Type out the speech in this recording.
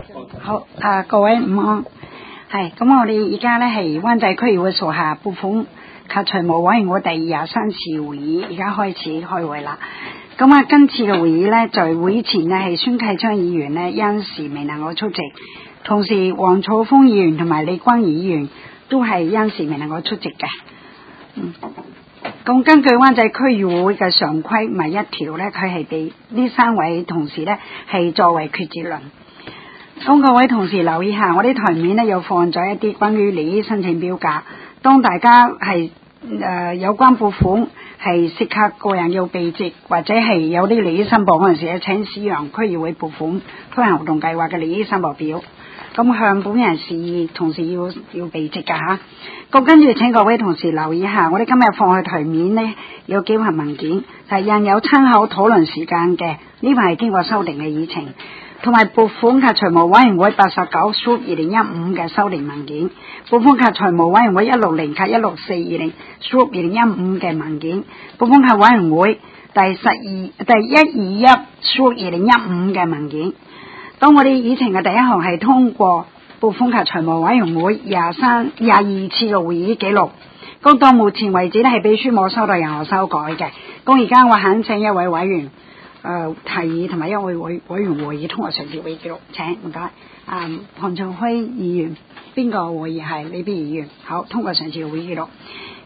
好各位午安，係咁我哋而家咧係灣仔區議會屬下撥款及財務委員會第23次會議，而家開始開會啦。咁啊，今次嘅會議咧，在會前呢係孫啟昌議員呢因時未能夠出席，同時黃草峰議員同埋李君儀議員都係因時未能夠出席嘅。咁根據灣仔區議會嘅常規咪一條咧，佢係俾呢3位同事咧係作為決議論。咁各位同事留意下，我啲台面咧又放咗一啲關於利益申請表格，當大家係有關撥款係涉及個人要避席或者係有啲利益申報嗰陣時咧，請使用區議會撥款推行活動計劃嘅利益申報表。咁向本人示意，同時要避席㗎吓。咁跟住請各位同事留意下，我哋今日放去台面呢有幾份文件，係印有參考討論時間嘅，呢份係經過修訂嘅議程，同埋撥款及財務委員會89/2015嘅修訂文件，撥款及財務委員會160及164/2015嘅文件，撥款及委員會第121/2015嘅文件。當我哋議程嘅第一項係通過撥款及財務委員會22次嘅會議記錄，咁到目前為止咧係秘書冇收到任何修改嘅。咁而家我懇請一位委員提議同埋一位委員會議通過上次會議記錄，請唔該。韓長輝議員，邊個會議係？李必議員，好，通過上次嘅會議記錄。